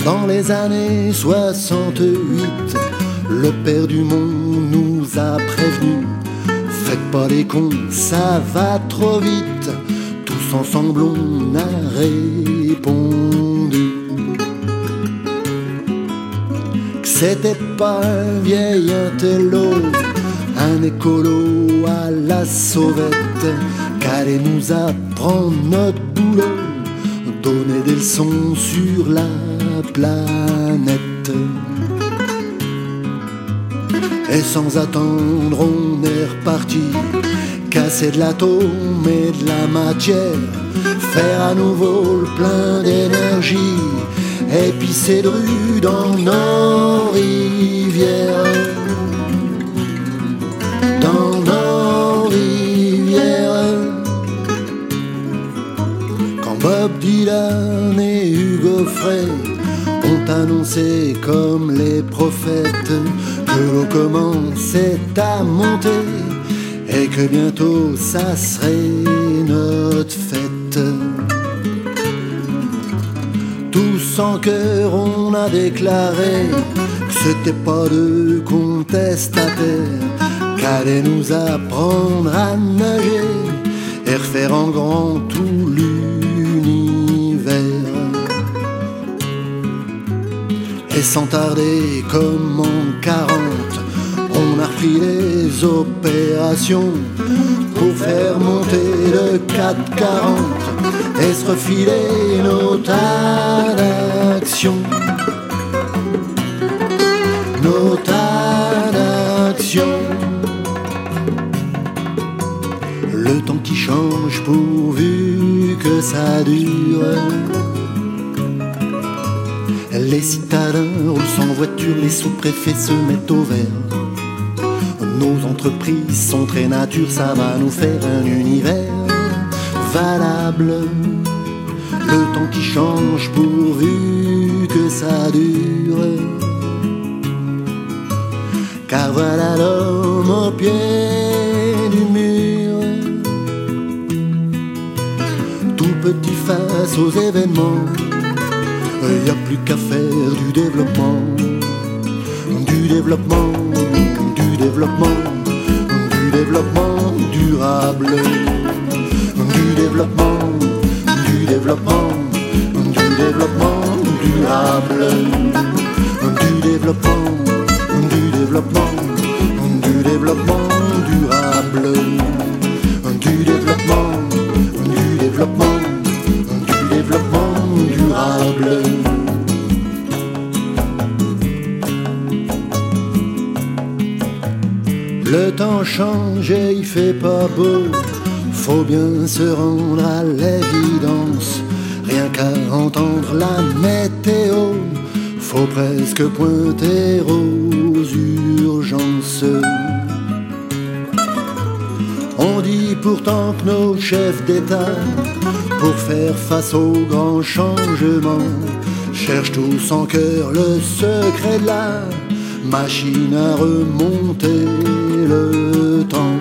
Dans les années 68, le père du monde nous a prévenus. Faites pas les cons, ça va trop vite. Tous ensemble on a répondu que c'était pas un vieil intello, un écolo à la sauvette, qu'allait nous apprendre notre boulot, donner des leçons sur la planète. Et sans attendre on est reparti, casser de l'atome et de la matière, faire à nouveau le plein d'énergie, épicer de rue dans nos rivières, dans nos rivières. Quand Bob Dylan et Hugo Frey ont annoncé comme les prophètes que l'eau commençait à monter et que bientôt ça serait notre fête, tous en chœur on a déclaré que c'était pas de contestataires, qu'allait nous apprendre à nager et refaire en grand tout l'univers. Et sans tarder comme en 40, on a repris les opérations pour faire monter le 440 et se refiler nos tas d'actions, nos tas d'actions. Le temps qui change pourvu que ça dure. Les citadins roulent sans voiture, les sous-préfets se mettent au vert. Nos entreprises sont très nature, ça va nous faire un univers valable. Le temps qui change pourvu que ça dure. Car voilà l'homme au pied du mur, tout petit face aux événements. Y a plus qu'à faire du développement, du développement, du développement, du développement durable, du développement, du développement, du développement durable, du développement, du développement, du développement durable, du développement, du développement, du développement durable. Le temps change et il fait pas beau, faut bien se rendre à l'évidence. Rien qu'à entendre la météo, faut presque pointer aux urgences. On dit pourtant que nos chefs d'État, pour faire face aux grands changements, cherchent tous en cœur le secret de la machine à remonter le temps.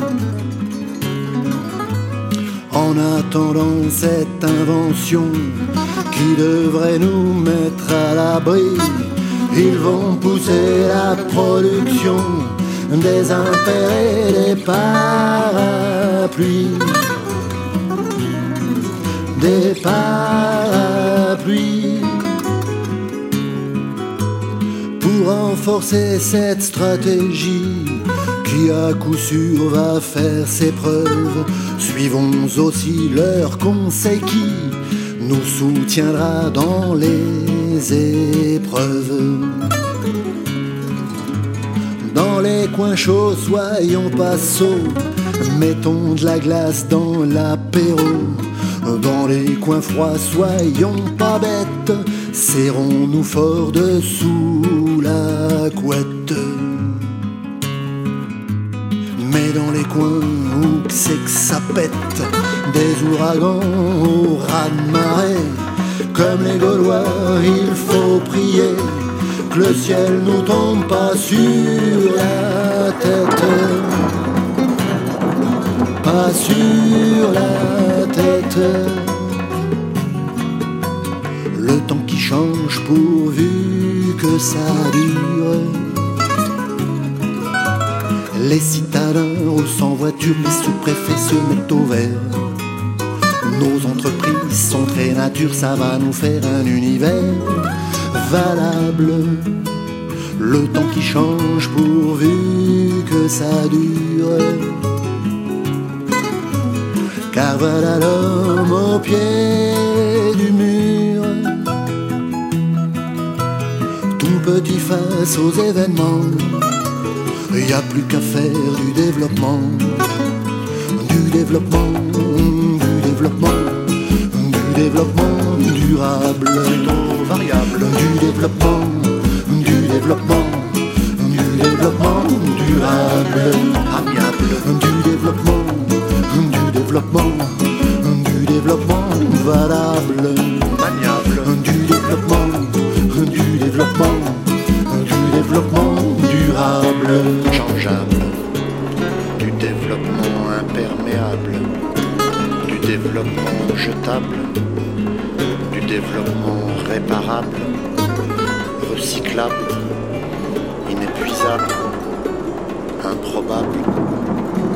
En attendant cette invention qui devrait nous mettre à l'abri, ils vont pousser la production des impairs et des parapluies, des parapluies. Pour renforcer cette stratégie qui à coup sûr va faire ses preuves, suivons aussi leur conseil qui nous soutiendra dans les épreuves. Dans les coins chauds, soyons pas sots, mettons de la glace dans l'apéro. Dans les coins froids, soyons pas bêtes, serrons-nous fort dessous la couette. Mais dans les coins où c'est que ça pète, des ouragans au raz-de-marée, comme les Gaulois, il faut prier que le ciel nous tombe pas sur la tête, pas sur la tête. Le temps qui change change pourvu que ça dure. Les citadins roulent sans voiture, les sous-préfets se mettent au vert. Nos entreprises sont très nature, ça va nous faire un univers valable. Le temps qui change pourvu que ça dure. Car voilà l'homme au pied du mur, tout petit face aux événements. Y a plus qu'à faire du développement, du développement, du développement, du développement durable, plutôt variable, du développement, du développement, du développement durable, amiable, du développement, du développement, du développement valable, maniable, du développement, du développement, du développement durable, changeable, du développement imperméable, du développement jetable, du développement réparable, recyclable, inépuisable, improbable,